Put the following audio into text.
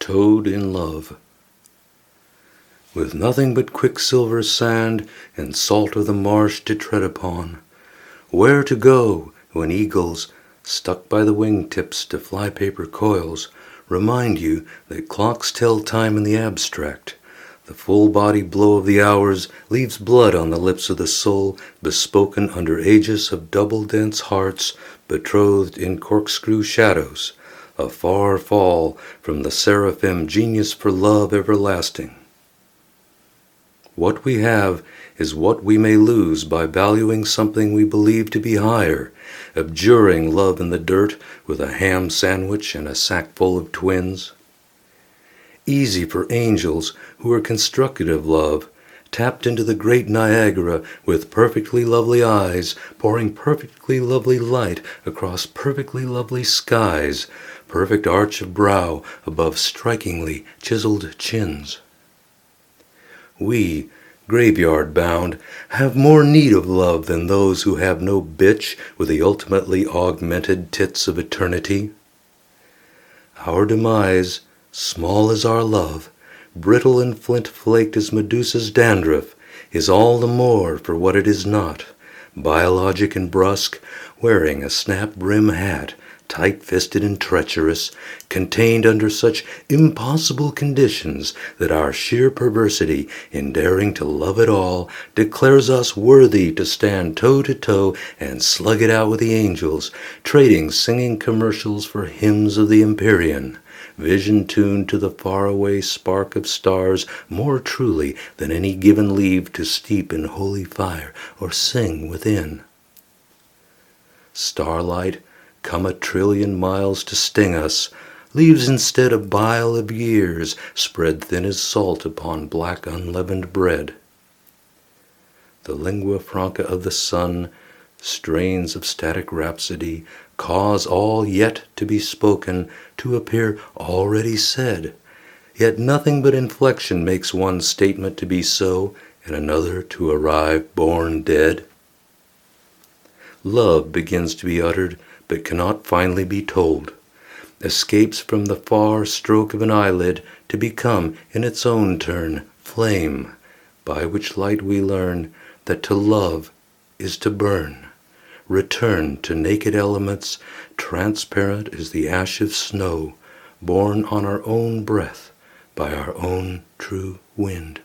Toad in Love. With nothing but quicksilver sand and salt of the marsh to tread upon, where to go when eagles, stuck by the wing-tips to fly-paper coils, remind you that clocks tell time in the abstract. The full-body blow of the hours leaves blood on the lips of the soul, bespoken under aegis of double-dense hearts, betrothed in corkscrew shadows, a far fall from the seraphim genius for love everlasting. What we have is what we may lose by valuing something we believe to be higher, abjuring love in the dirt with a ham sandwich and a sackful of twins. Easy for angels who are constructed of love, tapped into the great Niagara with perfectly lovely eyes, pouring perfectly lovely light across perfectly lovely skies, perfect arch of brow above strikingly chiseled chins. We, graveyard-bound, have more need of love than those who have no bitch with the ultimately augmented tits of eternity. Our demise, small as our love, brittle and flint-flaked as Medusa's dandruff, is all the more for what it is not, biologic and brusque, wearing a snap-brim hat, tight-fisted and treacherous, contained under such impossible conditions that our sheer perversity in daring to love at all declares us worthy to stand toe-to-toe and slug it out with the angels, trading singing commercials for hymns of the Empyrean, vision tuned to the faraway spark of stars more truly than any given leave to steep in holy fire or sing within. Starlight, come 1,000,000,000 miles to sting us, leaves instead a bile of years spread thin as salt upon black unleavened bread. The lingua franca of the sun, strains of static rhapsody, cause all yet to be spoken to appear already said, yet nothing but inflection makes one statement to be so and another to arrive born dead. Love begins to be uttered but cannot finally be told, escapes from the far stroke of an eyelid to become in its own turn flame, by which light we learn that to love is to burn, return to naked elements transparent as the ash of snow, born on our own breath by our own true wind.